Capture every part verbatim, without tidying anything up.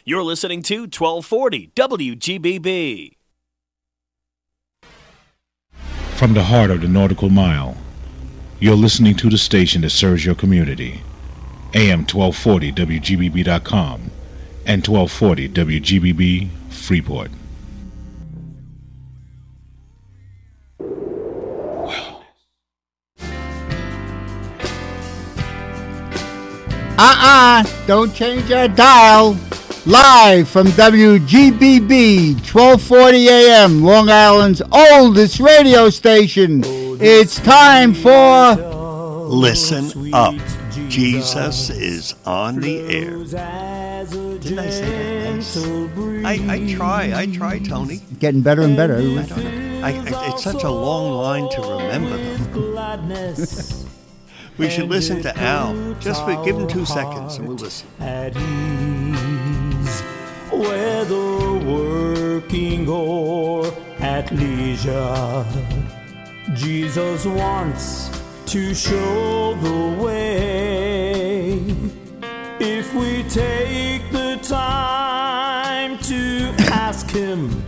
You're listening to twelve forty W G B B. From the heart of the Nautical Mile, you're listening to the station that serves your community. A M twelve forty W G B B dot com and twelve forty W G B B Freeport. Uh-uh, don't change your dial. Live from W G B B, twelve forty A M, Long Island's oldest radio station. It's time for... Listen Up. Jesus is on the air. Didn't I say that nice? I, I try, I try, Tony. Getting better and better. I don't know. I, I, it's such a long line to remember them. We should listen to Al. Just for, give him two seconds and we'll listen. At ease, whether working or at leisure, Jesus wants to show the way. If we take the time to ask Him,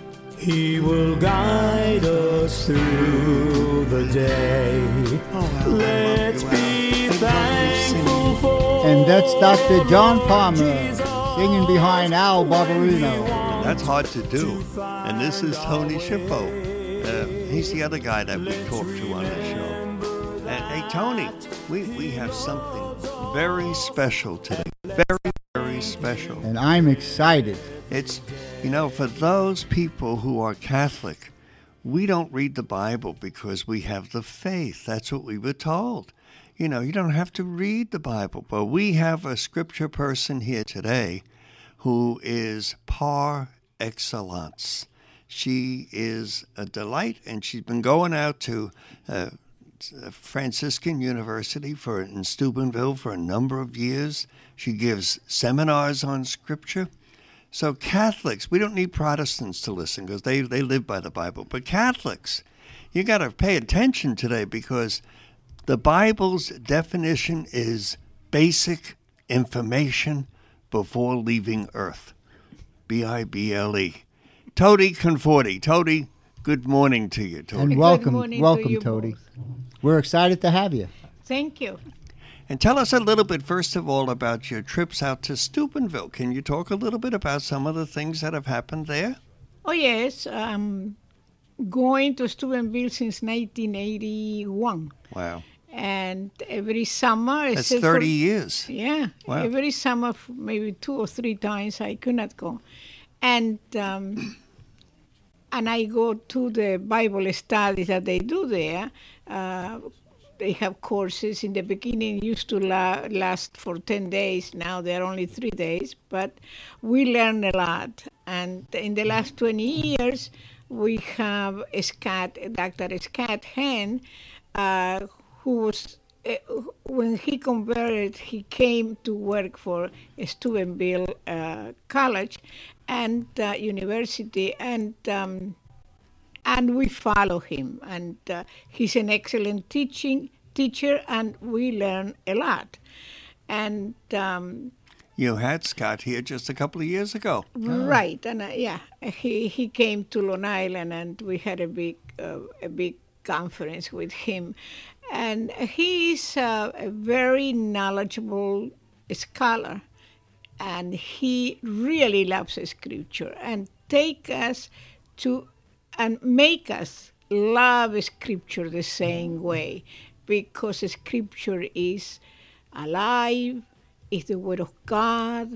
He will guide us through the day. Oh, let's be thankful for. And that's Doctor John Palmer singing behind Al Barbarino. That's hard to do. And this is Tony Schiffo. Uh, he's the other guy that we talked to on the show. And hey, Tony, we, we have something very special today. Very, very special. And I'm excited. It's, you know, for those people who are Catholic, we don't read the Bible because we have the faith. That's what we were told. You know, you don't have to read the Bible. But we have a scripture person here today who is par excellence. She is a delight, and she's been going out to uh, Franciscan University for in Steubenville for a number of years. She gives seminars on scripture. So Catholics, we don't need Protestants to listen because they, they live by the Bible. But Catholics, you got to pay attention today because the Bible's definition is basic information before leaving Earth. B I B L E. Todi Conforti. Todi, good morning to you, Todi. And welcome, welcome, to Todi. We're excited to have you. Thank you. And tell us a little bit, first of all, about your trips out to Steubenville. Can you talk a little bit about some of the things that have happened there? Oh, yes. Um, going to Steubenville since nineteen eighty-one. Wow. And every summer... That's thirty for, years. Yeah. Wow. Every summer, maybe two or three times, I could not go. And... Um, and I go to the Bible studies that they do there. Uh, They have courses. In the beginning used to la- last for ten days. Now they're only three days. But we learn a lot. And in the last twenty years, we have Scott, Doctor Scott Hahn, uh, who was, uh, when he converted, he came to work for Steubenville uh, College and uh, University. And... Um, And we follow him, and uh, he's an excellent teaching teacher, and we learn a lot. And um, you had Scott here just a couple of years ago, right? And uh, yeah, he he came to Long Island, and we had a big uh, a big conference with him. And he's uh, a very knowledgeable scholar, and he really loves Scripture and take us to. And make us love Scripture the same way, because Scripture is alive, is the Word of God,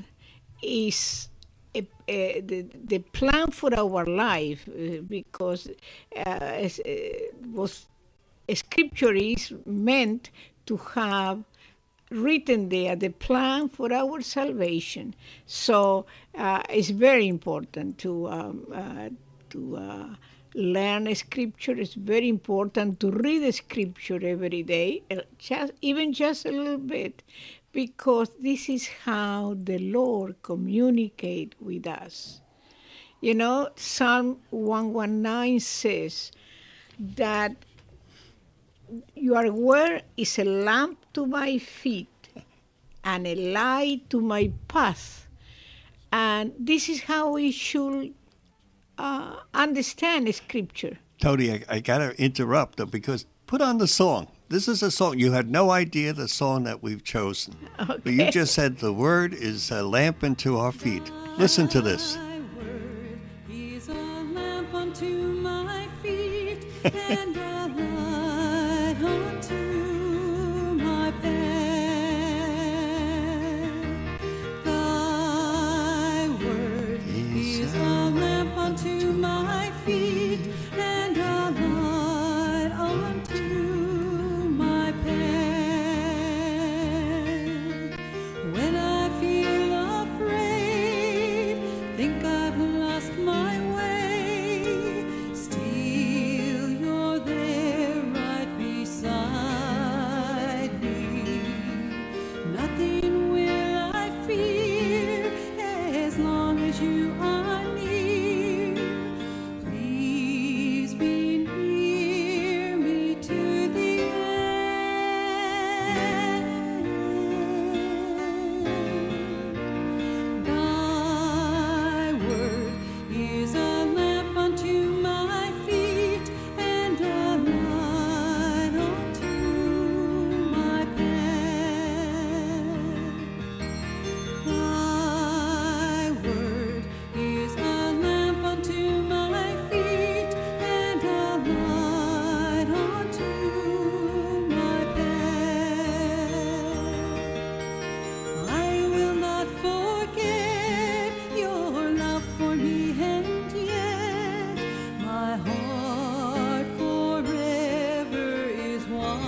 is a, a, the, the plan for our life, uh, because uh, as, uh, was, Scripture is meant to have written there the plan for our salvation. So uh, it's very important to um, uh, to uh, learn Scripture. It's very important to read Scripture every day, just even just a little bit, because this is how the Lord communicates with us. You know, Psalm one nineteen says that your word is a lamp to my feet and a light to my path. And this is how we should uh, understand Scripture. Tony, I, I got to interrupt though, because put on the song. This is a song. You had no idea the song that we've chosen. Okay. But you just said the word is a lamp unto our feet. Listen to this. Thy word is a lamp unto my feet and a light unto my path. Thy word is a lamp unto my feet and a light unto my path. When I feel afraid, think I've lost my way, still you're there right beside me. Nothing will I fear as long as you are near. Please be near me to the end. Thy word is a lamp unto my feet and a light unto my path. Thy word is a lamp unto my feet and a light unto my path. I will not forget your love for me, and yet my heart forever is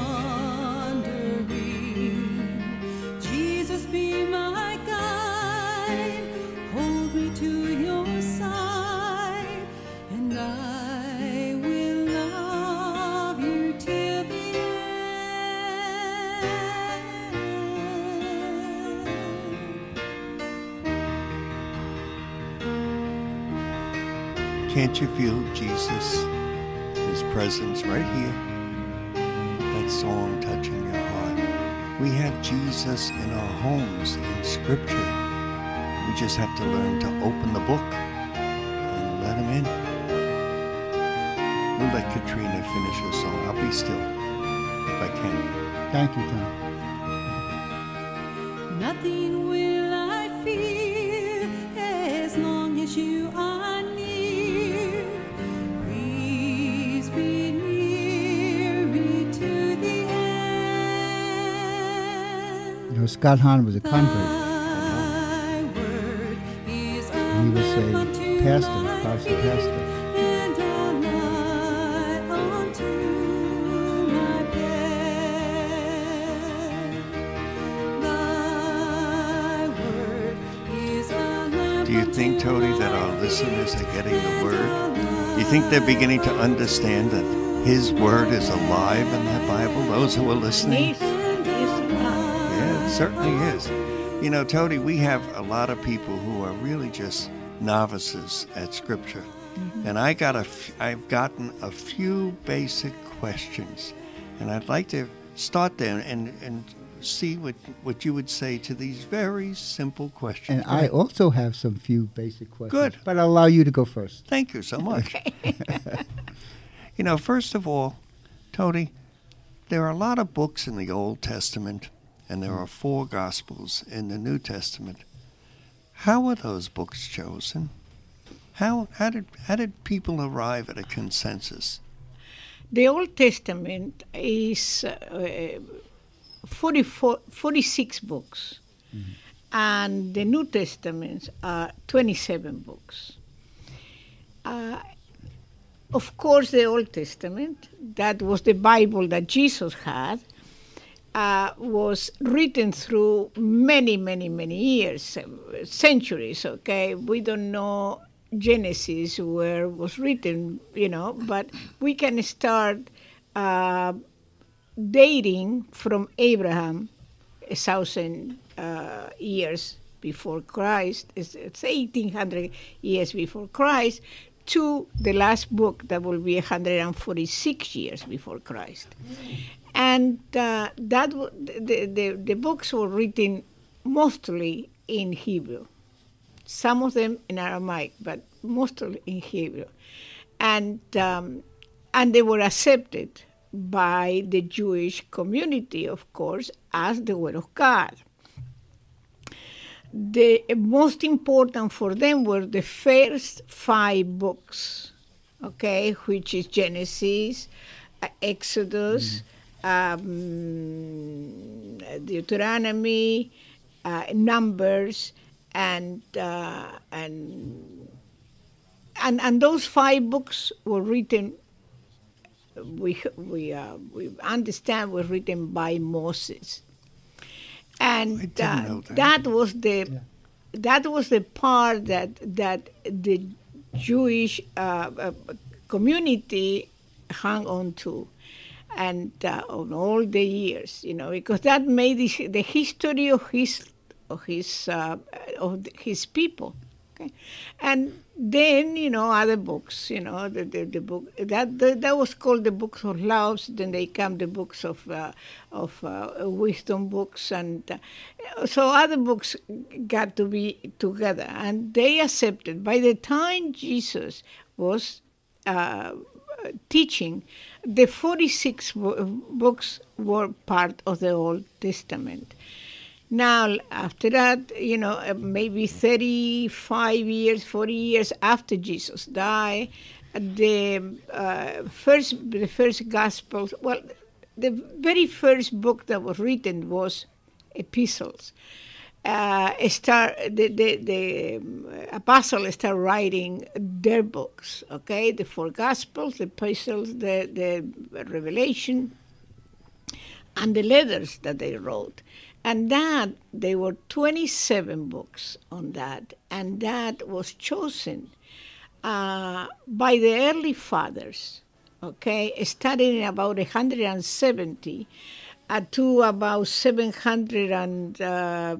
wandering. Jesus, be my guide, hold me to your side, and I will love you till the end. Can't you feel Jesus, his presence right here? That song touching your heart. We have Jesus in our homes in Scripture. We just have to learn to open the book and let him in. We'll let Katrina finish her song. I'll be still if I can. Thank you, Tom. Nothing will I fear as long as you are near. Please be near me to the end. You know, Scott Hahn was a convert. Thy word is a And he was a lamp unto pastor, my Protestant feet pastor. and a light unto my path. Thy word is a lamp Do you think, Tony, that our listeners are getting the word? Do you think they're beginning to understand that his word is alive in that Bible, those who are listening? Yes, yes, uh, Yeah, it certainly is. You know, Tony, we have a lot of people who are really just novices at Scripture. And I got a f- I've gotten a few basic questions. And I'd like to start there and, and see what, what you would say to these very simple questions. And I also have some few basic questions. Good. But I'll allow you to go first. Thank you so much. You know, first of all, Tony, there are a lot of books in the Old Testament, and there are four Gospels in the New Testament. How were those books chosen? How how did how did people arrive at a consensus? the Old Testament is uh, forty-four, forty-six books, and the New Testament are twenty-seven books. Uh, of course, the Old Testament, that was the Bible that Jesus had, uh, was written through many, many, many years, uh, centuries, okay? We don't know Genesis where it was written, you know, but we can start uh, dating from Abraham, a thousand uh, years before Christ, it's, it's eighteen hundred years before Christ, to the last book that will be one hundred forty-six years before Christ. And uh, that w- the, the, the books were written mostly in Hebrew. some of them in Aramaic, but mostly in Hebrew. And, um, and they were accepted by the Jewish community, of course, as the Word of God. The most important for them were the first five books, okay, which is Genesis, uh, Exodus, mm. um, Deuteronomy, uh, Numbers, and uh, and and and those five books were written. We we uh, we understand were written by Moses. And uh, that. that was the yeah. that was the part that that the Jewish uh, uh, community hung on to, and uh, on all the years, you know, because that made the, the history of his of his uh, of his people. Okay, and then, you know, other books, you know, the the, the book that the, that was called the books of laws. Then they come the books of uh, of uh, wisdom books, and uh, so other books got to be together, and they accepted. By the time Jesus was uh, teaching, the forty-six books were part of the Old Testament. Now, after that, you know, maybe thirty-five years, forty years after Jesus died, the uh, first, the first Gospels, well, the very first book that was written was epistles. Uh, start, the, the, the apostles started writing their books, okay? The four Gospels, the epistles, the, the Revelation, and the letters that they wrote. And that, there were twenty-seven books on that, and that was chosen uh, by the early fathers, okay, starting in about one hundred seventy uh, to about seven hundred and, uh,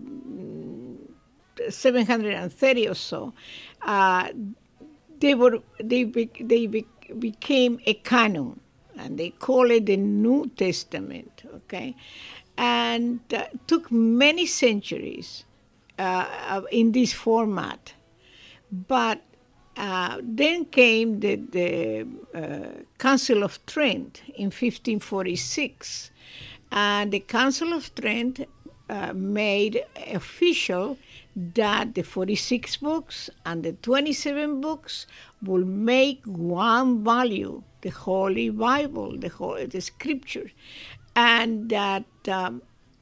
seven hundred thirty or so. Uh, they were they be, they be, became a canon, and they call it the New Testament, okay. And uh, took many centuries uh, in this format. But uh, then came the, the uh, Council of Trent in fifteen forty-six. And the Council of Trent uh, made official that the forty-six books and the twenty-seven books will make one volume, the Holy Bible, the, Holy, the Scripture. And that, um,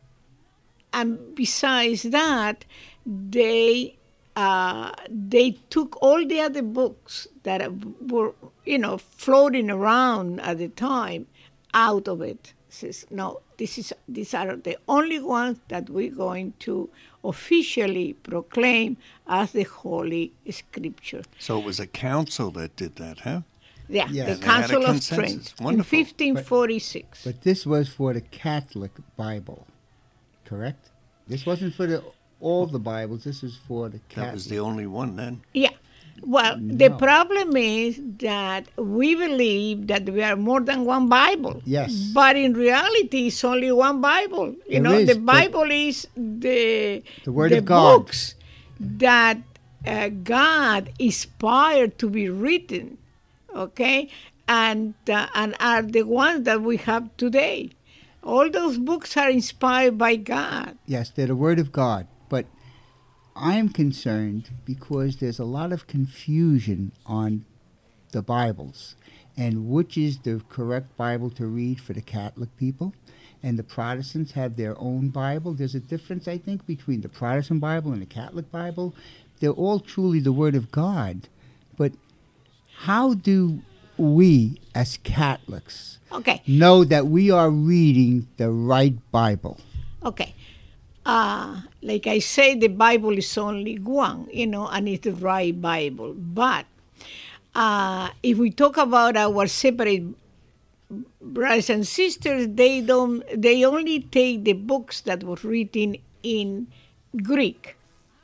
and besides that, they uh, they took all the other books that were, you know, floating around at the time out of it. Says, no, this is these are the only ones that we're going to officially proclaim as the Holy Scripture. So it was a council that did that, huh? Yeah, Yeah. the They had a Council of consensus. Trent in Wonderful. fifteen forty-six. But this was for the Catholic Bible, correct? This wasn't for the all the Bibles. This is for the Catholic. That was the only one then. Yeah. Well, the No. problem is that we believe that we are more than one Bible. Yes. But in reality, it's only one Bible. You There know, is, the but- Bible is the, The Word the of God. books that uh, God inspired to be written, okay, and uh, and are the ones that we have today. All those books are inspired by God. Yes, they're the Word of God. But I am concerned because there's a lot of confusion on the Bibles and which is the correct Bible to read for the Catholic people. And the Protestants have their own Bible. There's a difference, I think, between the Protestant Bible and the Catholic Bible. They're all truly the Word of God. But how do we, as Catholics, Okay. know that we are reading the right Bible? Okay. Uh, like I say, the Bible is only one, you know, and it's the right Bible. But uh, if we talk about our separate brothers and sisters, they don't. They only take the books that were written in Greek.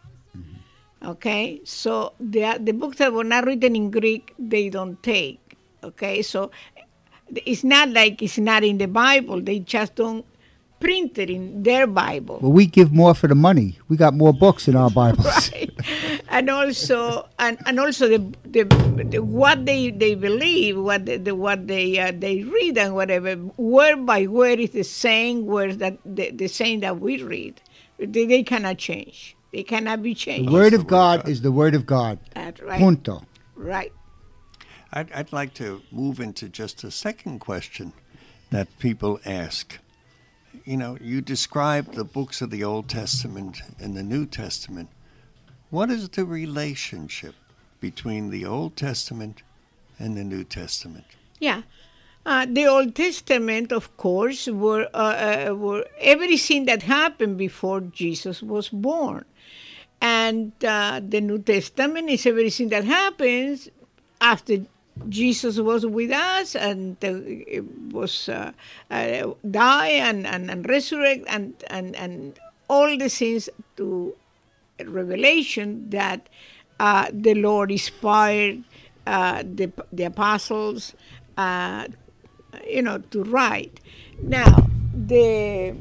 Okay, so the the books that were not written in Greek, they don't take. Okay, so it's not like it's not in the Bible. They just don't printed in their Bible. Well, we give more for the money. We got more books in our Bibles. Right. And also, and, and also the, the, the what they, they believe, what the, the what they uh, they read and whatever, word by word is the same words that the, the same that we read. They, they cannot change. They cannot be The changed. Word of God is the Word of God. That's right. Punto. Right. I'd, I'd like to move into just a second question that people ask. You know, you describe the books of the Old Testament and the New Testament. What is the relationship between the Old Testament and the New Testament? Yeah. Uh, the Old Testament, of course, were, uh, uh, were everything that happened before Jesus was born. And uh, the New Testament is everything that happens after Jesus was with us and uh, it was uh, uh, die and, and, and resurrect and, and, and all the things to Revelation that uh, the Lord inspired uh, the, the apostles uh, you know, to write. Now, the...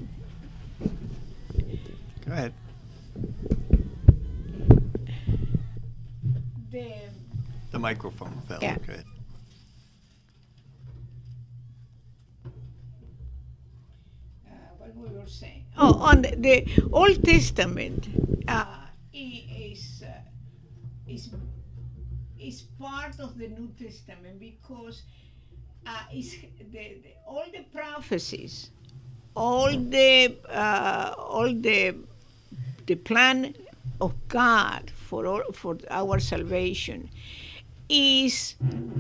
Go ahead. The, The microphone fell. Yeah. Go ahead. uh, what we were saying. Oh, on the, the Old Testament uh, is, uh, is, is part of the New Testament because uh, it's the, the, all the prophecies, all the, uh, all the, the plan of God for all, for our salvation is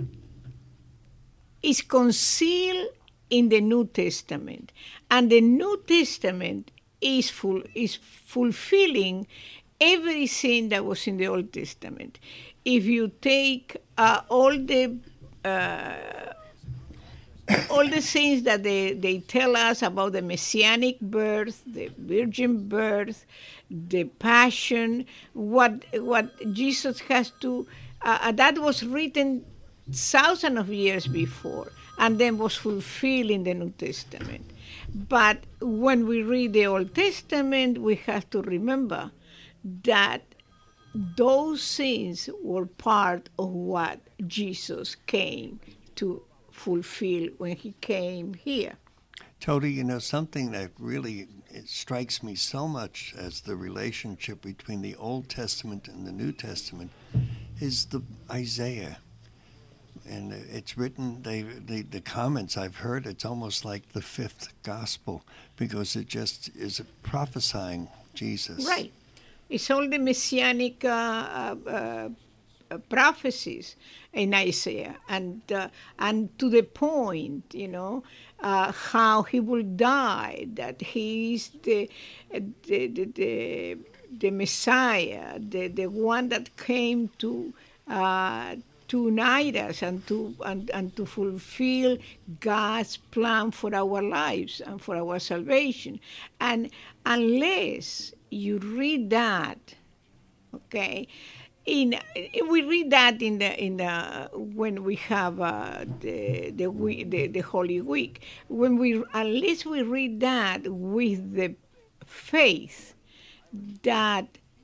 is concealed in the New Testament, and the New Testament is full is fulfilling everything that was in the Old Testament. If you take uh, all the uh, all the things that they, they tell us about the messianic birth, the virgin birth, the passion, what what Jesus has to, uh, that was written thousands of years before and then was fulfilled in the New Testament. But when we read the Old Testament, we have to remember that those things were part of what Jesus came to fulfill when he came here. Tony, you know, something that really it strikes me so much as the relationship between the Old Testament and the New Testament is the Isaiah. And it's written, they, the, the comments I've heard, it's almost like the fifth gospel because it just is prophesying Jesus. Right. It's all the messianic uh, uh, uh, prophecies in Isaiah, and uh, and to the point, you know, uh, how he will die, that he is the the the, the, the Messiah, the, the one that came to uh, to unite us and to and, and to fulfill God's plan for our lives and for our salvation. And unless you read that, okay, in we read that in the in the when we have uh, the the, week, the the Holy Week, when we unless we read that with the faith that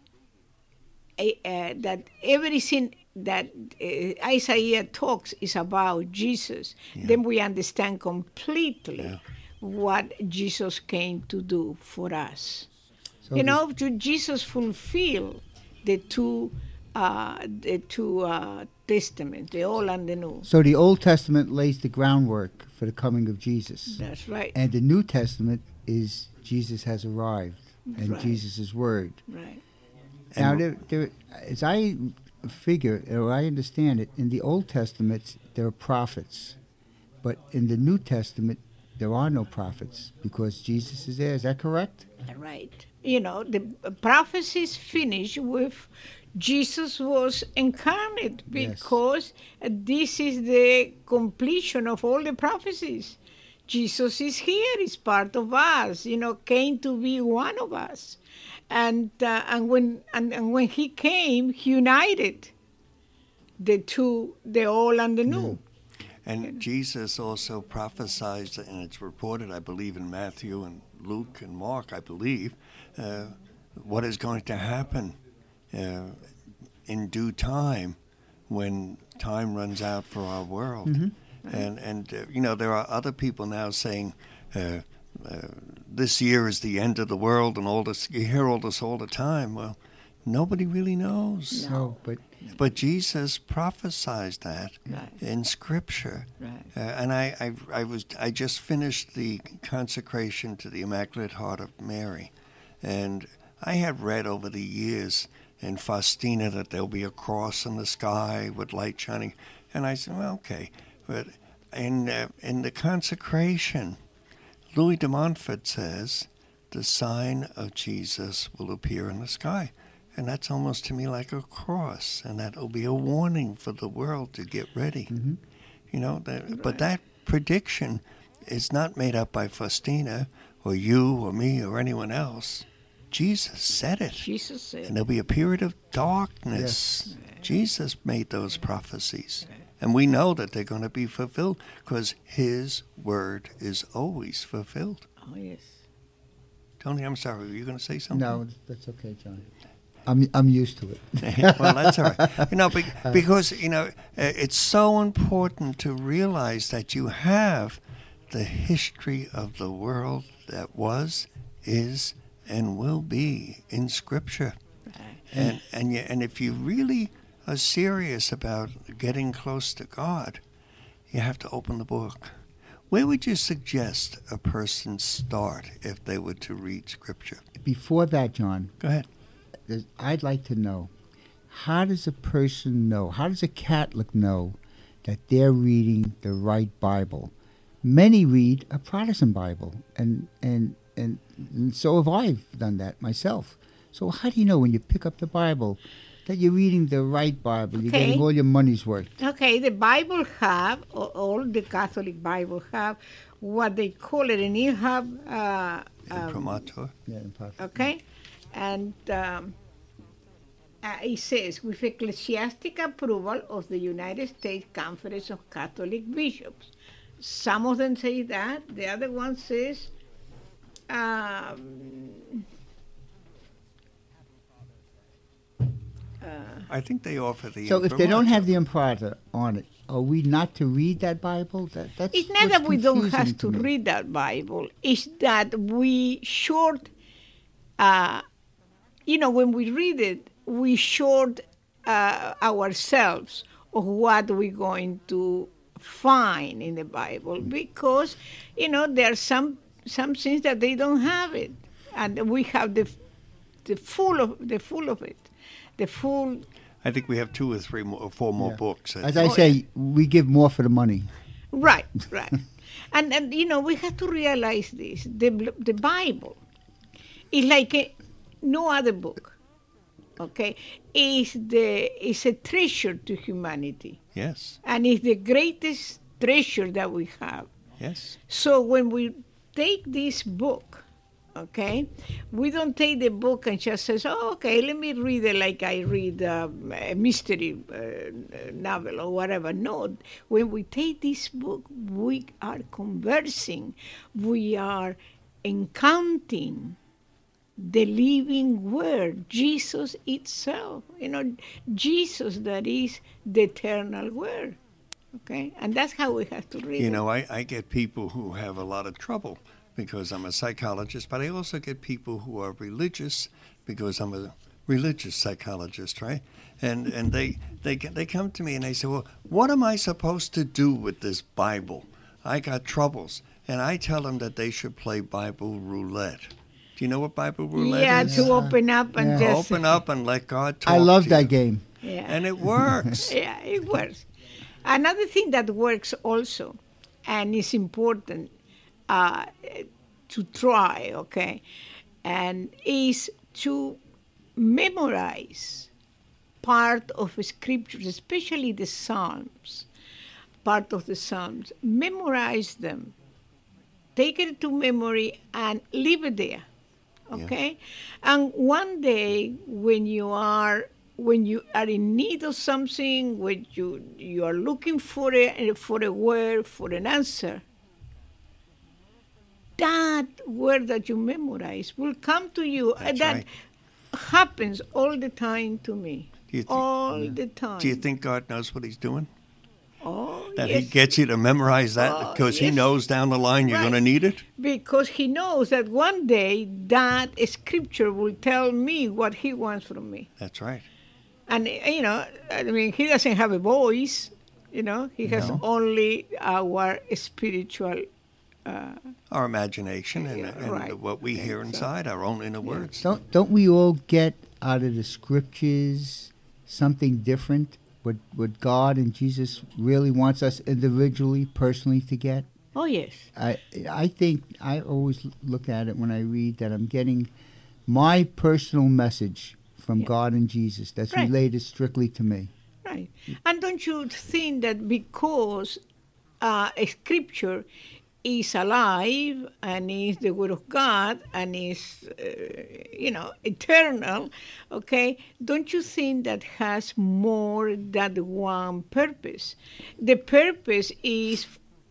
uh, that everything that uh, Isaiah talks is about Jesus, yeah. then we understand completely yeah. what Jesus came to do for us. So you know, to Jesus fulfill the two, uh, the two uh, testaments, the Old and the New. So the Old Testament lays the groundwork for the coming of Jesus. That's right. And the New Testament is Jesus has arrived and right. Jesus' word. Right. Now, there, there, as I figure, or I understand it, in the Old Testament there are prophets, but in the New Testament there are no prophets because Jesus is there. Is that correct? Right. You know, the prophecies finish with Jesus was incarnate because yes. this is the completion of all the prophecies. Jesus is here, is part of us, you know, came to be one of us. And uh, and when and, and when he came, he united the two, the old and the new. And Jesus also prophesied, and it's reported, I believe, in Matthew and Luke and Mark, I believe, uh, what is going to happen uh, in due time when time runs out for our world. Mm-hmm. And, and uh, you know, there are other people now saying, uh, uh, this year is the end of the world and all this. You hear all this all the time. Well, nobody really knows. No, but but Jesus prophesied that Right. in Scripture. Right. Uh, and I, I, I was, I just finished the consecration to the Immaculate Heart of Mary, and I had read over the years in Faustina that there'll be a cross in the sky with light shining, and I said, well, okay, but in uh, in the consecration, Louis de Montfort says the sign of Jesus will appear in the sky. And that's almost to me like a cross, and that will be a warning for the world to get ready. Mm-hmm. You know, that, right. But that prediction is not made up by Faustina or you or me or anyone else. Jesus said it. Jesus said. And there'll be a period of darkness. Yes. Jesus made those prophecies. And we know that they're going to be fulfilled because his word is always fulfilled. Oh, yes. Tony, I'm sorry. Were you going to say something? No, that's okay, John. I'm I'm used to it. Well, that's all right. You know, be, because, you know, it's so important to realize that you have the history of the world that was, is, and will be in Scripture. Right. And and you, and if you really are serious about getting close to God, you have to open the book. Where would you suggest a person start if they were to read Scripture? Before that, John. Go ahead. I'd like to know, how does a person know, how does a Catholic know that they're reading the right Bible? Many read a Protestant Bible, and, and, and, and so have I done that myself. So how do you know when you pick up the Bible that you're reading the right Bible, you're okay. getting all your money's worth? Okay, the Bible have, all the Catholic Bible have, what they call it, and you have... Uh, Imprimatur. Yeah, imprimatur. Okay? And um, uh, it says, with ecclesiastic approval of the United States Conference of Catholic Bishops. Some of them say that. The other one says, um, uh, I think they offer the. So if they don't have the imprimatur on it, are we not to read that Bible? That, that's it's not what's that we don't have to to me. read that Bible. It's that we short... Uh, You know, when we read it, we short uh, ourselves of what we're going to find in the Bible because, you know, there are some some things that they don't have it, and we have the the full of the full of it, the full. I think we have two or three more, or four more Yeah. books. As I say, we give more for the money. Right, right, and and you know we have to realize this: the the Bible is like a, no other book. Okay, is the is a treasure to humanity. Yes. And it's the greatest treasure that we have. Yes. So when we take this book, okay, we don't take the book and just says, oh, okay, let me read it like I read um, a mystery uh, novel or whatever. No, when we take this book, we are conversing, we are encountering the living word, Jesus itself. You know, Jesus that is the eternal word. Okay? And that's how we have to read You it. know, I, I get people who have a lot of trouble because I'm a psychologist, but I also get people who are religious because I'm a religious psychologist, right? And and they, they, they come to me and they say, well, what am I supposed to do with this Bible? I got troubles. And I tell them that they should play Bible roulette. Do you know what Bible roulette yeah, is? to open up and Yeah. just... Open up and let God talk I love to that you. game. Yeah. And it works. Yeah, it works. Another thing that works also, and is important uh, to try, okay, and is to memorize part of scriptures, especially the Psalms, part of the Psalms. Memorize them. Take it to memory and leave it there, okay? Yeah. And one day when you are when you are in need of something, when you you are looking for a for a word, for an answer, that word that you memorize will come to you. That's that right. happens all the time to me. Do you thi- all the time. Do you think God knows what he's doing? Oh, That yes. he gets you to memorize that Oh, because he yes. knows down the line you're Right. going to need it? Because he knows that one day that scripture will tell me what he wants from me. That's right. And, you know, I mean, he doesn't have a voice, you know, he has No. only our spiritual. Our imagination and, Yeah, and right. what we hear inside, our own inner words. Don't don't we all get out of the scriptures something different? What what God and Jesus really wants us individually, personally to get? Oh, yes. I I think I always look at it when I read that I'm getting my personal message from Yeah. God and Jesus that's Right. related strictly to me. Right. And don't you think that because uh, a scripture is alive and is the word of God and is, uh, you know, eternal, okay, don't you think that has more than one purpose? The purpose is,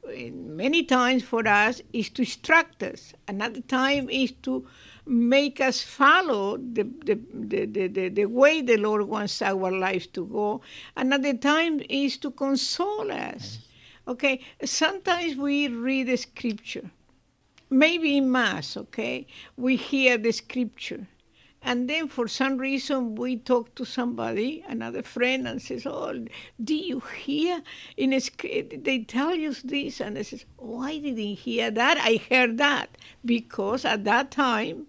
many times for us, is to instruct us. Another time is to make us follow the, the, the, the, the, the way the Lord wants our lives to go. Another time is to console us. Okay, sometimes we read the scripture, maybe in mass, okay? We hear the scripture. And then for some reason we talk to somebody, another friend, and says, oh, do you hear? In a, sc- they tell you this, and they says, oh, I didn't hear that. I heard that. Because at that time,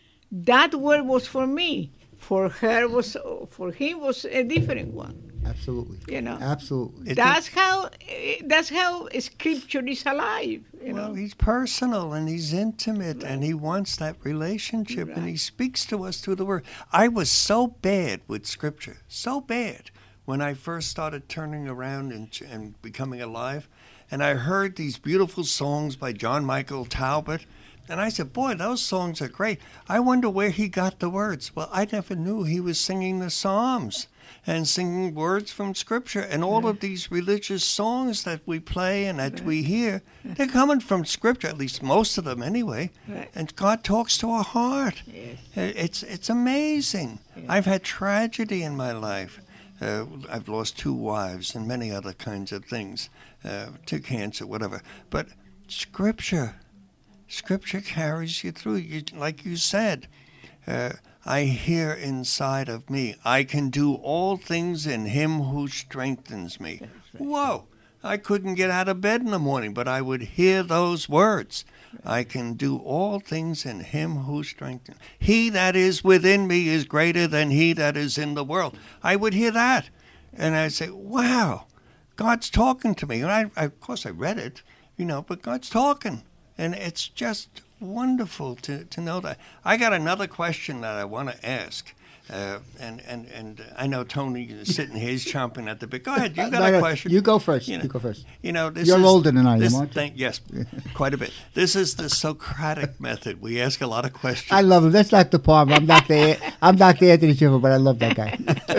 that word was for me. For her was, for him was a different one. Absolutely. You know. Absolutely. It- That's how eh, that's how scripture is alive. You Well, know. he's personal and he's intimate and he wants that relationship and he speaks to us through the word. I was so bad with scripture, so bad when I first started turning around and, and becoming alive. And I heard these beautiful songs by John Michael Talbot. And I said, boy, those songs are great. I wonder where he got the words. Well, I never knew he was singing the Psalms and singing words from Scripture. And all of these religious songs that we play and that we hear, they're coming from Scripture, at least most of them anyway. Right. And God talks to our heart. Yes. Uh, It's, it's amazing. I've had tragedy in my life. Uh, I've lost two wives and many other kinds of things, uh, to cancer, whatever. But Scripture, Scripture carries you through. You, like you said, uh, I hear inside of me, I can do all things in him who strengthens me. Whoa! I couldn't get out of bed in the morning, but I would hear those words. I can do all things in him who strengthens. He that is within me is greater than he that is in the world. I would hear that. And I'd say, wow, God's talking to me. And I, I, of course, I read it, you know, but God's talking. And it's just wonderful to, to know that. I got another question that I want to ask. Uh, and, and, and I know Tony is sitting here, he's chomping at the bit. Go ahead, you got No, a no, question. You go first. You You, know, go first. You know, this You're is, older than I am, this aren't you? thing- yes, quite a bit. This is the Socratic method. We ask a lot of questions. I love him. That's not the Palmer. I'm not the I'm not the Anthony Schiffer, but I love that guy.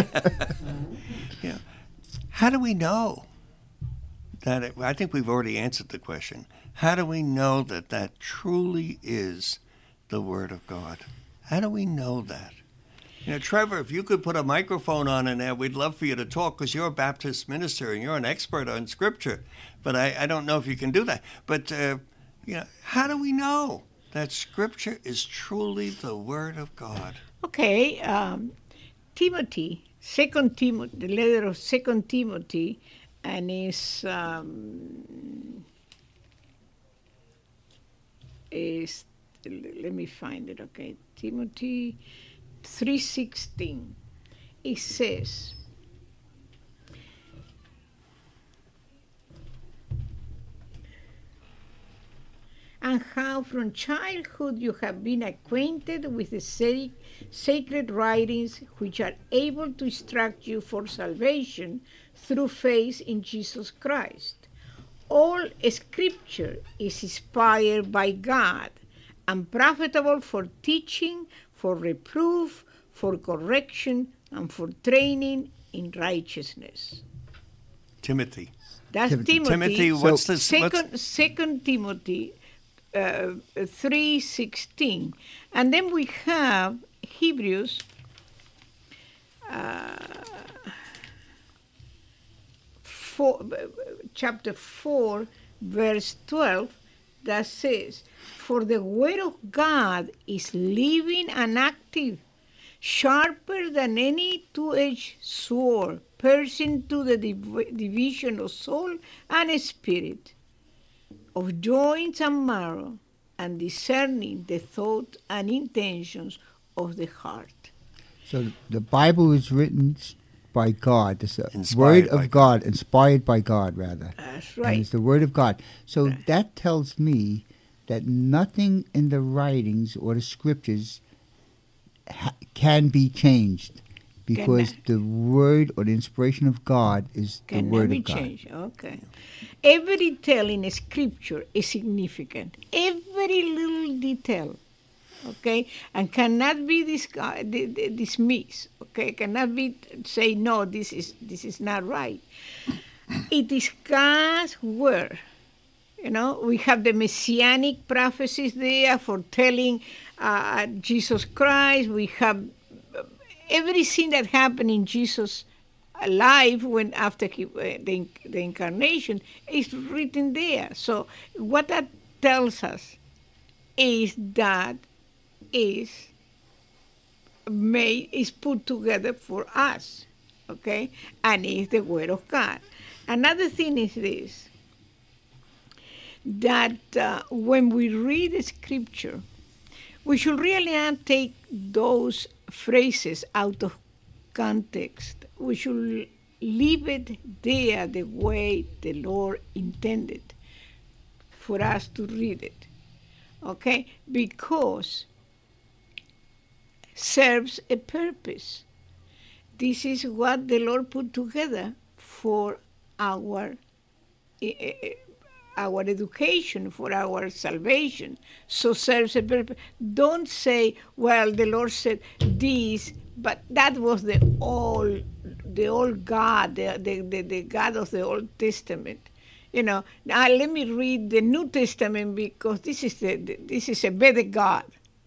Yeah. How do we know that? It, I think we've already answered the question. How do we know that that truly is the Word of God? How do we know that? You know, Trevor, if you could put a microphone on in there, we'd love for you to talk because you're a Baptist minister and you're an expert on Scripture. But I, I don't know if you can do that. But, uh, you know, how do we know that Scripture is truly the Word of God? Okay, um, Timothy, Second Timothy, the letter of Second Timothy, and is um, is let me find it. Okay, Timothy three sixteen. It says, and how from childhood you have been acquainted with the sa- sacred writings which are able to instruct you for salvation through faith in Jesus Christ. All scripture is inspired by God and profitable for teaching, for reproof, for correction, and for training in righteousness. Timothy. That's Timothy. Timothy. Timothy, what's So- this? Second, What's, Second Timothy uh, three sixteen, and then we have Hebrews uh, four, chapter four, verse twelve, that says, "For the word of God is living and active, sharper than any two-edged sword, piercing to the div- division of soul and spirit, of joints and marrow, and discerning the thoughts and intentions of the heart." So the Bible is written s- by God. It's the Inspired word by of God, inspired by God, rather. That's And right. it's the word of God. So that tells me that nothing in the writings or the scriptures ha- can be changed, because Cannot. the word or the inspiration of God is the Cannot word be of God. changed. Okay. Every detail in scripture is significant. Every little detail, okay, and cannot be dis- uh, di- di- dismissed. Okay, cannot be say no. This is this is not right. It is God's word. You know, we have the messianic prophecies there for telling uh, Jesus Christ. We have uh, everything that happened in Jesus' life when after he, uh, the, the incarnation is written there. So what that tells us is that is made is put together for us, okay, and is the word of God. Another thing is this, that uh, when we read the scripture, we should really not take those phrases out of context. We should leave it there the way the Lord intended for us to read it, okay? Because serves a purpose. This is what the Lord put together for our eh, eh, our education, for our salvation. So serves a purpose. Don't say, well, the Lord said this, but that was the old, the old God, the, the, the, the God of the Old Testament. You know, now let me read the New Testament because this is the, the this is a better God.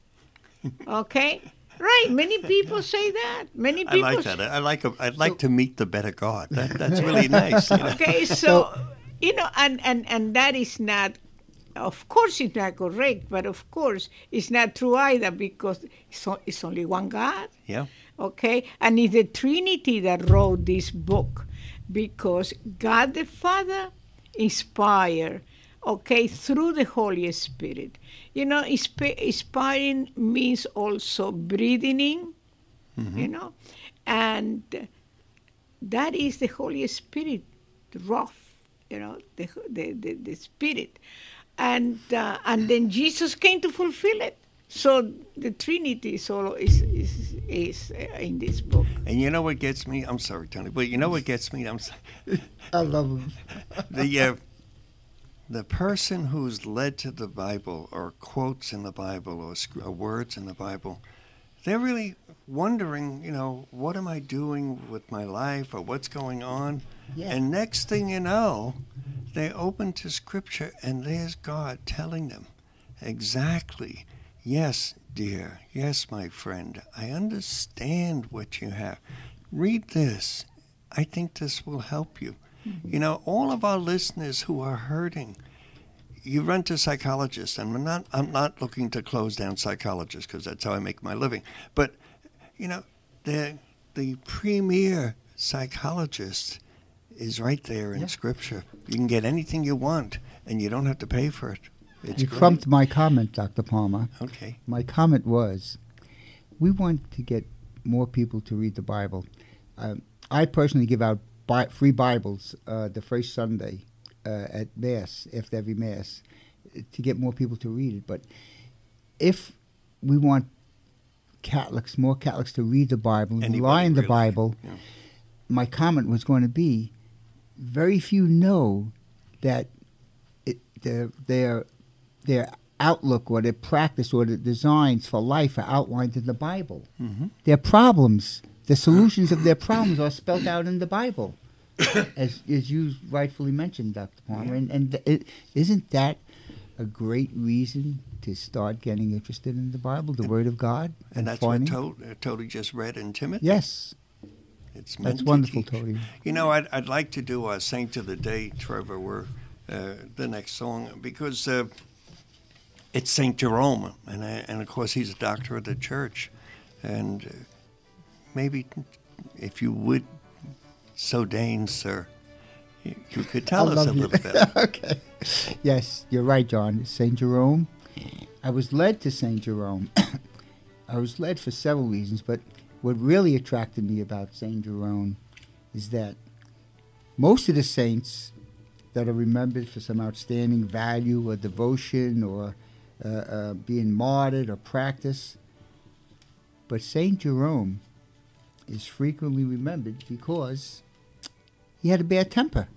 Okay, right? Many people say that. Many I people. like that. I like. A, I'd like to meet the better God. That, that's really nice. You know? Okay, so you know, and, and, and that is not, of course, it's not correct, but of course, it's not true either because it's, o- it's only one God. Yeah. Okay, and it's the Trinity that wrote this book because God the Father inspired, okay, through the Holy Spirit. You know, insp- inspiring means also breathing in, you know, and that is the Holy Spirit, the Ruach, you know, the the, the, the Spirit. And uh, and then Jesus came to fulfill it. So the Trinity is all is is, is uh, in this book. And you know what gets me? I'm sorry, Tony, but you know what gets me? I'm sorry. I love him. the uh, the person who's led to the Bible or quotes in the Bible or, sc- or words in the Bible, they're really wondering, you know, what am I doing with my life or what's going on? Yeah. And next thing you know, they open to Scripture and there's God telling them exactly, yes, dear, yes, my friend, I understand what you have. Read this. I think this will help you. You know, all of our listeners who are hurting, you run to psychologists, and I'm not, I'm not looking to close down psychologists because that's how I make my living. But, you know, the, the premier psychologist is right there in Yeah. Scripture. You can get anything you want, and you don't have to pay for it. It's You great. trumped my comment, Doctor Palmer. Okay. My comment was, we want to get more people to read the Bible. Um, I personally give out bi- free Bibles uh, the first Sunday uh, at Mass, after every Mass, uh, to get more people to read it. But if we want Catholics, more Catholics to read the Bible, Anybody rely on the really, Bible, yeah. my comment was going to be, very few know that it, their, their, their outlook or their practice or their designs for life are outlined in the Bible. Mhm. Their problems the solutions of their problems are spelled out in the Bible, as as you rightfully mentioned, Doctor Palmer. And, and it, isn't that a great reason to start getting interested in the Bible, the Word of God? And, and that's finding? what Tony, Tony just read in Timothy. Yes. It's meant That's to wonderful, teach. Tony. You know, I'd, I'd like to do a Saint of the Day, Trevor, where uh, the next song, because uh, it's Saint Jerome, and I, and of course he's a doctor of the church, and uh, maybe if you would so deign, sir, you, you could tell I us a love you. little bit. Okay. Yes, you're right, John. Saint Jerome. I was led to Saint Jerome. I was led for several reasons, but what really attracted me about Saint Jerome is that most of the saints that are remembered for some outstanding value or devotion or uh, uh, being martyred or practice, but Saint Jerome is frequently remembered because he had a bad temper.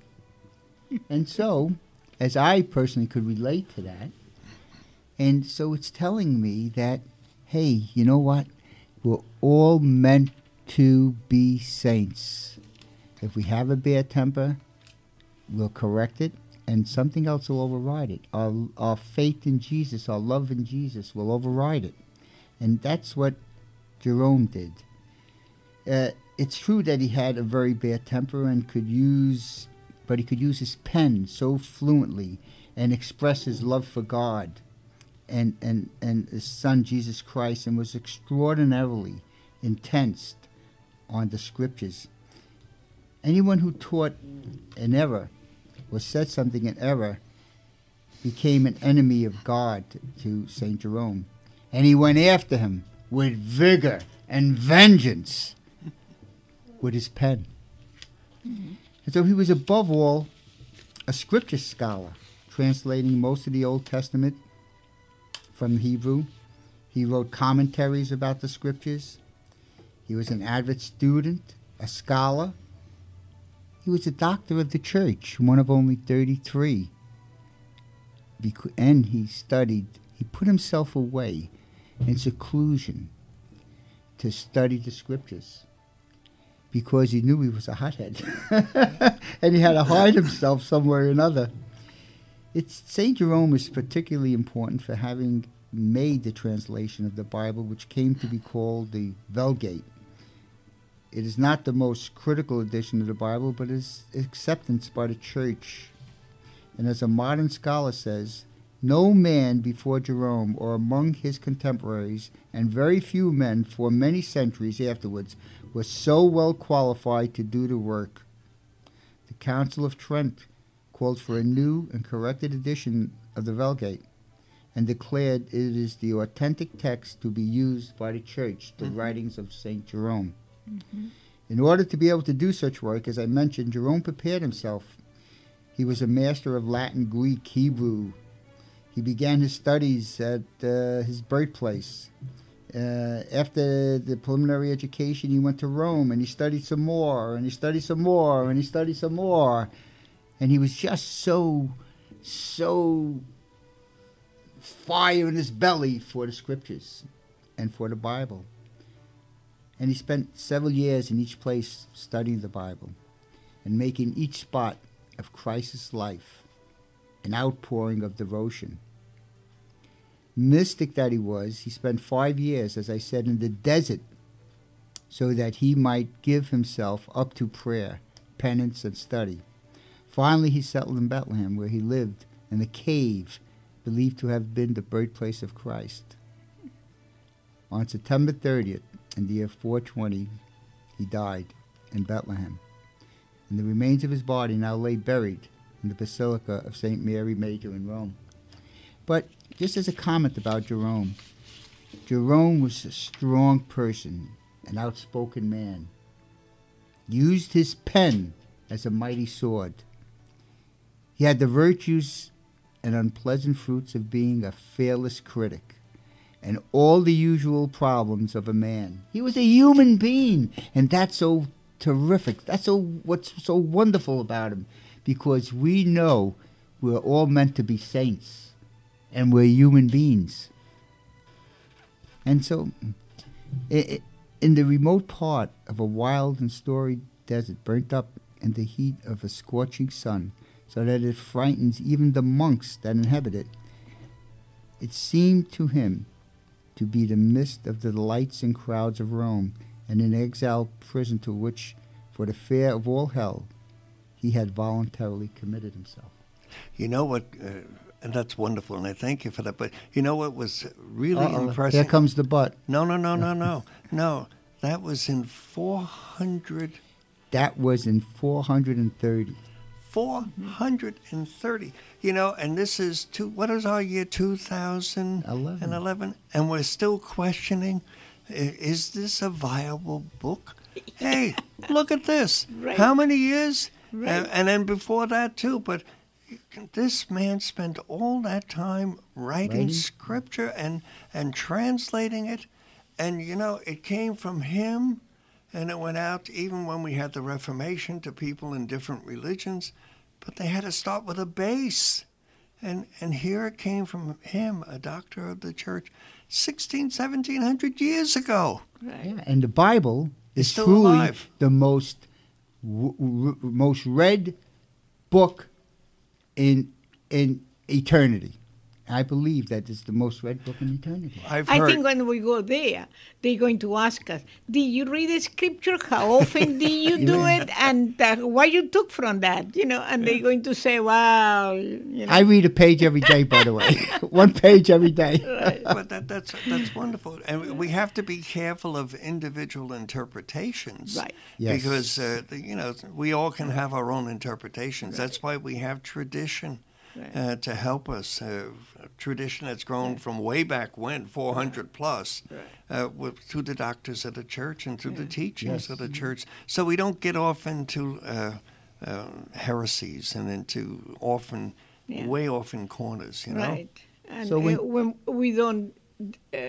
And so, as I personally could relate to that, and so it's telling me that, hey, you know what? We're all meant to be saints. If we have a bad temper, we'll correct it, and something else will override it. Our, our faith in Jesus, our love in Jesus will override it. And that's what Jerome did. Uh, it's true that he had a very bad temper and could use, but he could use his pen so fluently and express his love for God and, and, and his son Jesus Christ, and was extraordinarily intense on the scriptures. Anyone who taught an error or said something in error became an enemy of God to Saint Jerome. And he went after him with vigor and vengeance with his pen. Mm-hmm. And so he was above all a scripture scholar, translating most of the Old Testament from Hebrew. He wrote commentaries about the scriptures. He was an avid student, a scholar. He was a doctor of the church, one of only thirty-three. Bec- and he studied, he put himself away in seclusion to study the scriptures because he knew he was a hothead. And he had to hide himself somewhere or another. It's, Saint Jerome is particularly important for having made the translation of the Bible, which came to be called the Vulgate. It is not the most critical edition of the Bible, but is acceptance by the church. And as a modern scholar says, no man before Jerome or among his contemporaries, and very few men for many centuries afterwards, was so well qualified to do the work. The Council of Trent called for a new and corrected edition of the Vulgate and declared it is the authentic text to be used by the church, the mm-hmm. writings of Saint Jerome. Mm-hmm. In order to be able to do such work, as I mentioned, Jerome prepared himself. He was a master of Latin, Greek, Hebrew. He began his studies at uh, his birthplace. Uh, after the preliminary education, he went to Rome, and he studied some more, and he studied some more, and he studied some more. And he was just so, so fire in his belly for the scriptures and for the Bible. And he spent several years in each place studying the Bible and making each spot of Christ's life an outpouring of devotion. Mystic that he was, he spent five years, as I said, in the desert so that he might give himself up to prayer, penance, and study. Finally, he settled in Bethlehem, where he lived in a cave believed to have been the birthplace of Christ. On September thirtieth, in the year four twenty, he died in Bethlehem, and the remains of his body now lay buried in the Basilica of Saint Mary Major in Rome. But just as a comment about Jerome, Jerome was a strong person, an outspoken man, used his pen as a mighty sword. He had the virtues and unpleasant fruits of being a fearless critic and all the usual problems of a man. He was a human being, and that's so terrific. That's so what's so wonderful about him, because we know we're all meant to be saints, and we're human beings. And so, it, it, in the remote part of a wild and storied desert, burnt up in the heat of a scorching sun, so that it frightens even the monks that inhabit it. It seemed to him to be the midst of the lights and crowds of Rome, and an exiled prison to which, for the fear of all hell, he had voluntarily committed himself. You know what, uh, and that's wonderful, and I thank you for that, but you know what was really Uh-oh, impressive? here comes the but. No, no, no, no, no. No, that was in four hundred... That was in four hundred thirty. four hundred thirty. You know, and this is, two, what is our year, two thousand eleven? And we're still questioning, i- is this a viable book? Hey, look at this. Right. How many years? Right. Uh, and then before that, too. But this man spent all that time writing Writing? scripture and, and translating it. And, you know, it came from him. And it went out even when we had the Reformation to people in different religions, but they had to start with a base. And and here it came from him, a doctor of the church, sixteen, seventeen hundred years ago. Yeah, and the Bible It's is still truly alive. the most w- w- most read book in in eternity. I believe that it's the most read book in eternity. I've I heard. think when we go there, they're going to ask us, did you read the scripture? How often did you do it? And uh, what you took from that? You know, and they're going to say, wow. You know. I read a page every day, by the way. One page every day. but that, that's that's wonderful, and we have to be careful of individual interpretations, Right. Yes. Because uh, the, you know we all can have our own interpretations. That's why we have tradition. Uh, to help us, uh, a tradition that's grown from way back when, four hundred plus, uh, with, through the doctors of the church and through the teachings Yes. of the church. So we don't get off into uh, uh, heresies and into often, Yeah. way off in corners, you know? Right. And So uh, when- when we don't uh,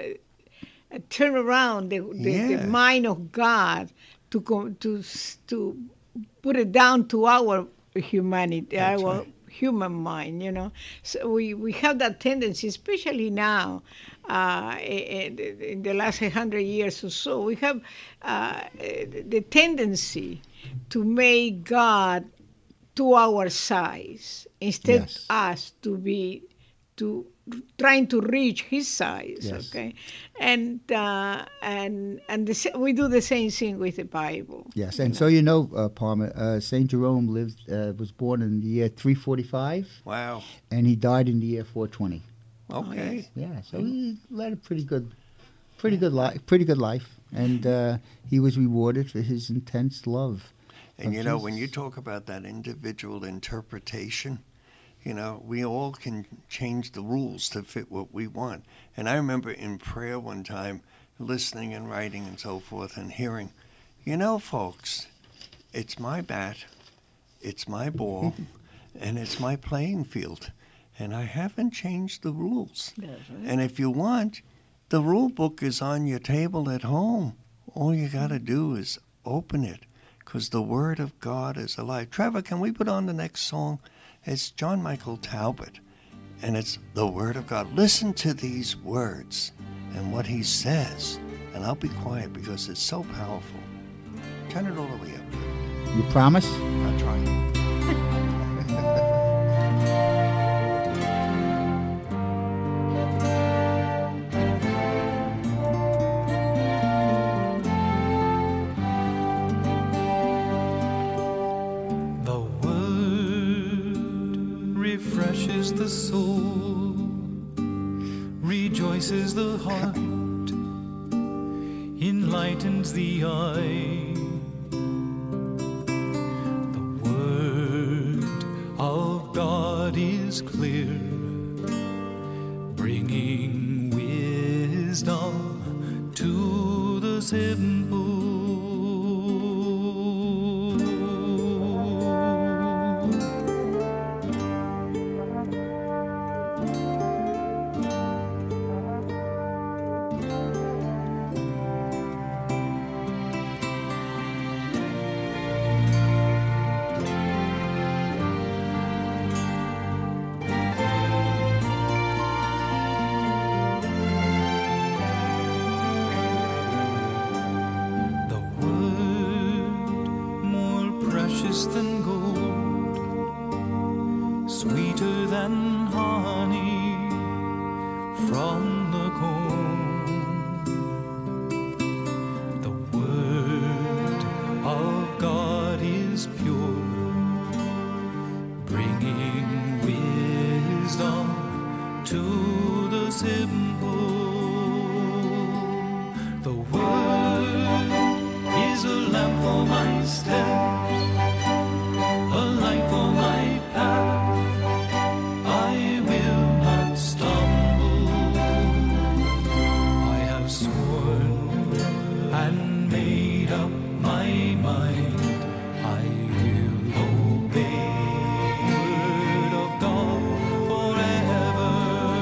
uh, turn around the, the, Yeah. the mind of God to go, to s- to put it down to our humanity, That's our right. human mind, you know. So we, we have that tendency, especially now, uh, in, in the last hundred years or so, we have uh, the tendency to make God to our size instead Yes. us to be to trying to reach his size. Yes. Okay, and uh, and and the, sa- we do the same thing with the Bible. Yes, and so you know, uh, Palmer, uh, Saint Jerome lived, uh, was born in the year three forty-five, Wow. and he died in the year four twenty. Okay. Yeah, so he led a pretty good, pretty good life, pretty good life, and uh, he was rewarded for his intense love. And of you know, when you Jesus. talk about that individual interpretation, you know, we all can change the rules to fit what we want. And I remember in prayer one time, listening and writing and so forth and hearing, you know, folks, it's my bat, it's my ball, and it's my playing field. And I haven't changed the rules. And if you want, the rule book is on your table at home. All you got to do is open it, because the Word of God is alive. Trevor, can we put on the next song? It's John Michael Talbot, and it's the Word of God. Listen to these words and what he says, and I'll be quiet because it's so powerful. Turn it all the way up. You promise? I'll try. The word refreshes the soul, rejoices the heart, enlightens the eye. The word of God is clear, bringing wisdom to the simple. and honey from the comb. The word of God is pure, bringing wisdom to the simple. The word is a lamp for my steps, a light for my path. I will not stumble. I have sworn and made up my mind. I will obey the word of God forever.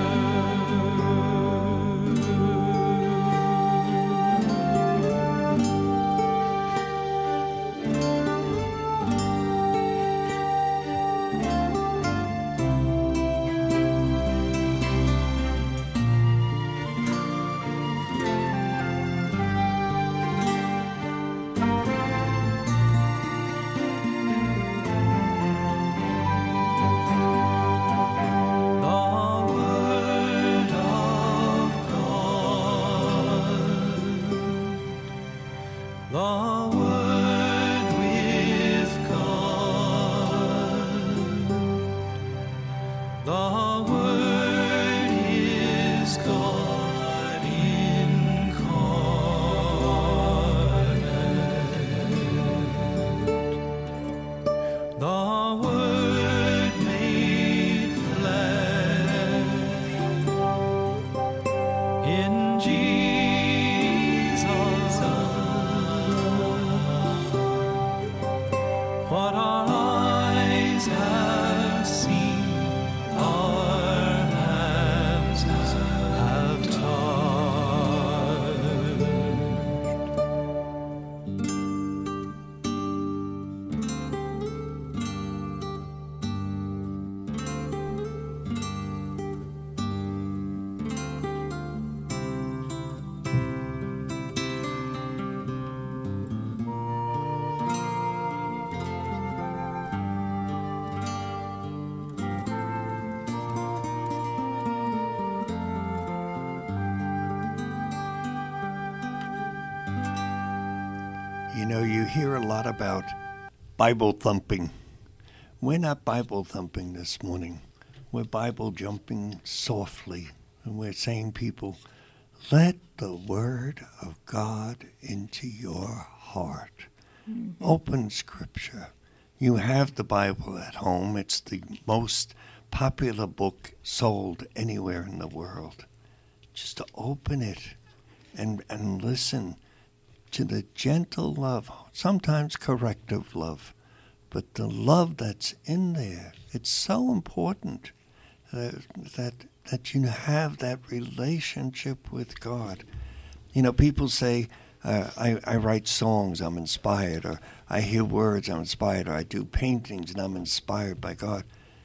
You know, you hear a lot about Bible thumping. We're not Bible thumping this morning. We're Bible jumping softly. And we're saying, people, let the Word of God into your heart. Mm-hmm. Open Scripture. You have the Bible at home. It's the most popular book sold anywhere in the world. Just to open it and and listen to the gentle love, sometimes corrective love, but the love that's in there. It's so important uh, that that you have that relationship with God. You know, people say, uh, I, I write songs, I'm inspired, or I hear words, I'm inspired, or I do paintings and I'm inspired by God.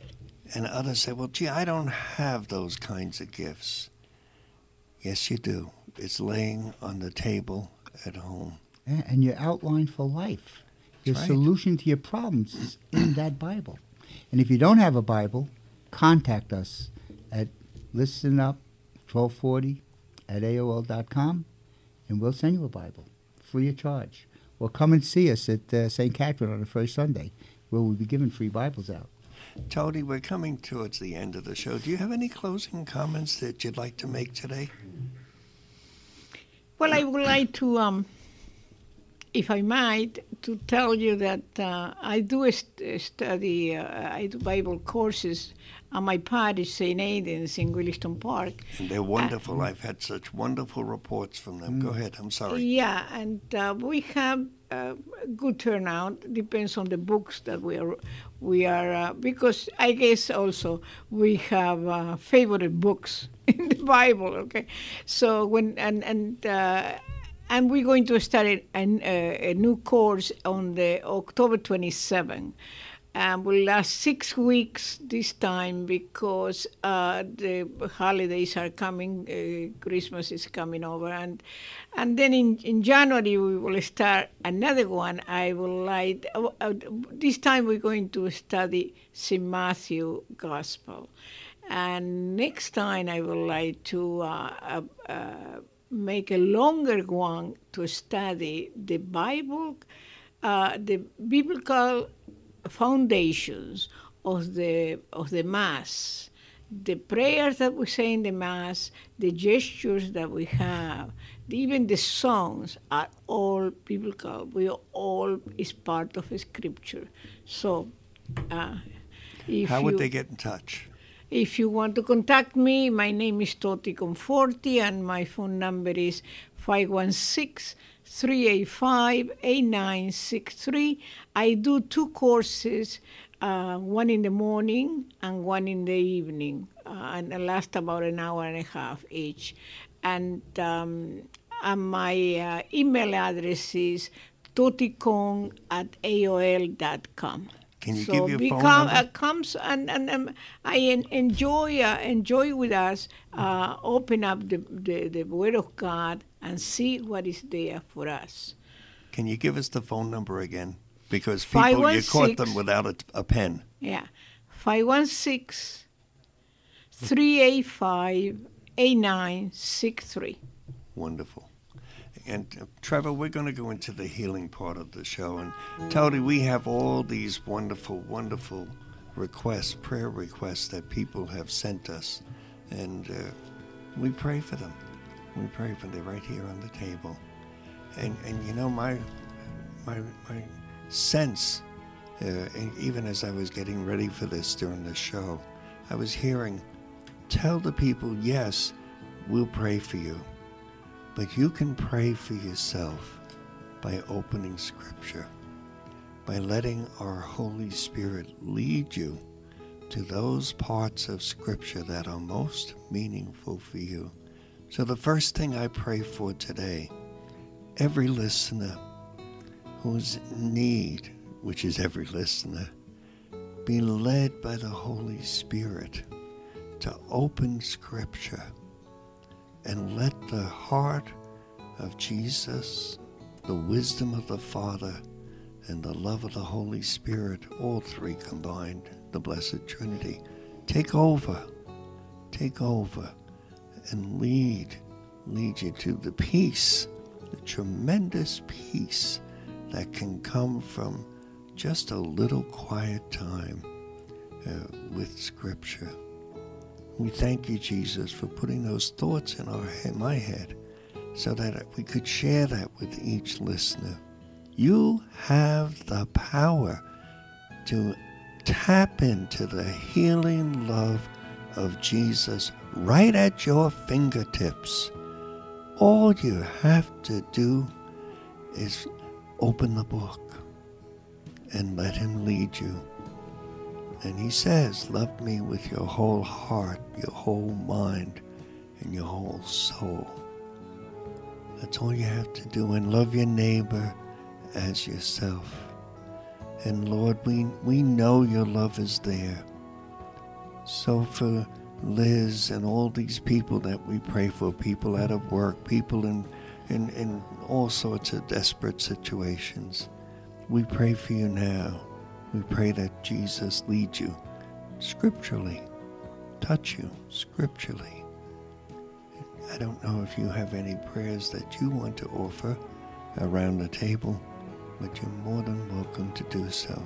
And others say, well, gee, I don't have those kinds of gifts. Yes, you do. It's laying on the table at home. And your outline for life. Your right. solution to your problems is in that Bible. And if you don't have a Bible, contact us at listenup twelve forty at A O L dot com, and we'll send you a Bible free of charge. Or come and see us at uh, Saint Catherine on the first Sunday, where we'll be giving free Bibles out. Tony, we're coming towards the end of the show. Do you have any closing comments that you'd like to make today? Well, I would like to, um, if I might, to tell you that uh, I do st- study, uh, I do Bible courses at my parish, Saint Aidan's in Williston Park. And they're wonderful. Uh, I've had such wonderful reports from them. Mm. Go ahead. I'm sorry. Yeah, and uh, we have a good turnout. Depends on the books that we are, we are uh, because I guess also we have uh, favorite books in the Bible. Okay, so when and and. Uh, And we're going to start a, a, a new course on the October twenty-seventh. and will last six weeks this time because uh, the holidays are coming, uh, Christmas is coming over, and and then in, in January we will start another one. I will like, uh, uh, this time we're going to study Saint Matthew Gospel, and next time I would like to uh, uh, uh, make a longer one to study the Bible, uh, the biblical foundations of the of the Mass, the prayers that we say in the Mass, the gestures that we have, even the songs are all biblical. We are all is part of Scripture. So, uh, if How would you, they get in touch? If you want to contact me, my name is Toti Conforti, and my phone number is five one six, three eight five, eight nine six three. I do two courses, uh, one in the morning and one in the evening, uh, and they last about an hour and a half each. And, um, and my uh, email address is toticon at A O L dot com. Can you so give your phone become, number? uh, comes and, and um, I en- enjoy uh, enjoy with us, uh, open up the, the, the Word of God and see what is there for us. Can you give us the phone number again? Because people, you caught them without a, a pen. Yeah, five one six, three eight five, eight nine six three. Wonderful. And uh, Trevor, we're going to go into the healing part of the show. And Tony, we have all these wonderful, wonderful requests, prayer requests that people have sent us. And uh, we pray for them. We pray for them right here on the table. And, and you know, my, my, my sense, uh, even as I was getting ready for this during the show, I was hearing, tell the people, yes, we'll pray for you. But you can pray for yourself by opening Scripture, by letting our Holy Spirit lead you to those parts of Scripture that are most meaningful for you. So the first thing I pray for today, every listener who's in need, which is every listener, be led by the Holy Spirit to open Scripture and let the heart of Jesus, the wisdom of the Father, and the love of the Holy Spirit, all three combined, the Blessed Trinity, take over, take over, and lead, lead you to the peace, the tremendous peace that can come from just a little quiet time uh, with Scripture. We thank you, Jesus, for putting those thoughts in our in my head so that we could share that with each listener. You have the power to tap into the healing love of Jesus right at your fingertips. All you have to do is open the book and let him lead you. And he says, love me with your whole heart, your whole mind, and your whole soul. That's all you have to do. And love your neighbor as yourself. And Lord, we, we know your love is there. So for Liz and all these people that we pray for, people out of work, people in, in, in all sorts of desperate situations, we pray for you now. We pray that Jesus leads you scripturally, touch you scripturally. I don't know if you have any prayers that you want to offer around the table, but you're more than welcome to do so.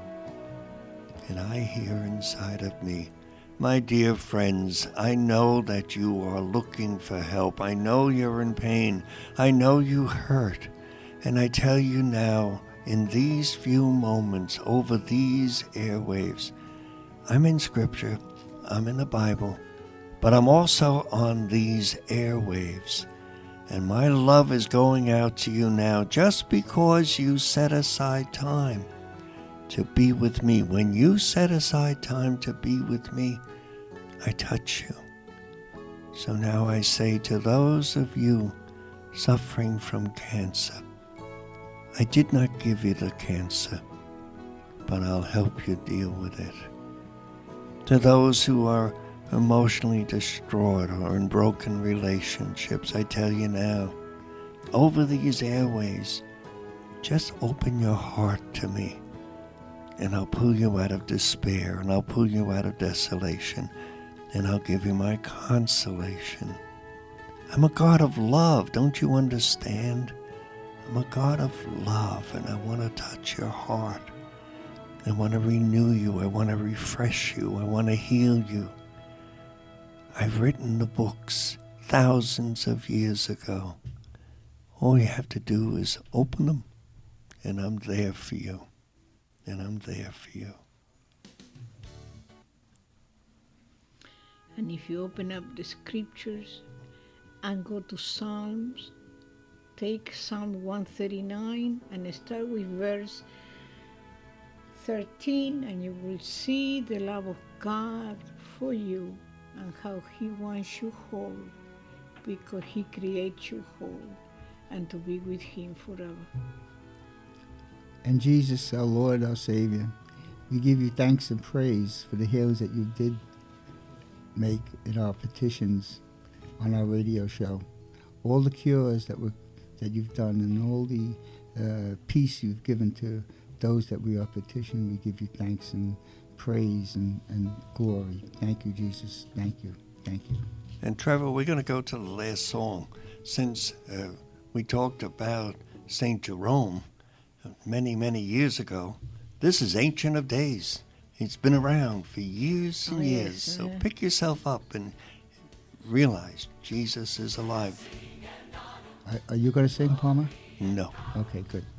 And I hear inside of me, my dear friends, I know that you are looking for help. I know you're in pain. I know you hurt. And I tell you now, in these few moments, over these airwaves, I'm in Scripture, I'm in the Bible, but I'm also on these airwaves. And my love is going out to you now just because you set aside time to be with me. When you set aside time to be with me, I touch you. So now I say to those of you suffering from cancer, I did not give you the cancer, but I'll help you deal with it. To those who are emotionally distraught or in broken relationships, I tell you now, over these airways, just open your heart to me, and I'll pull you out of despair, and I'll pull you out of desolation, and I'll give you my consolation. I'm a God of love, don't you understand? I'm a God of love, and I want to touch your heart. I want to renew you. I want to refresh you. I want to heal you. I've written the books thousands of years ago. All you have to do is open them, and I'm there for you. And I'm there for you. And if you open up the scriptures and go to Psalms, take Psalm one thirty-nine and start with verse thirteen, and you will see the love of God for you and how He wants you whole, because He creates you whole, and to be with Him forever. And Jesus, our Lord, our Savior, we give you thanks and praise for the healings that you did make in our petitions on our radio show. All the cures that were that you've done, and all the uh, peace you've given to those that we are petitioning, we give you thanks and praise and, and glory. Thank you, Jesus. Thank you. Thank you. And Trevor, we're going to go to the last song. Since uh, we talked about Saint Jerome many, many years ago, this is Ancient of Days. It's been around for years and Oh, years. yes, So yeah. pick yourself up and realize Jesus is alive. Are, are you going to sing, Palmer? No. Okay, good.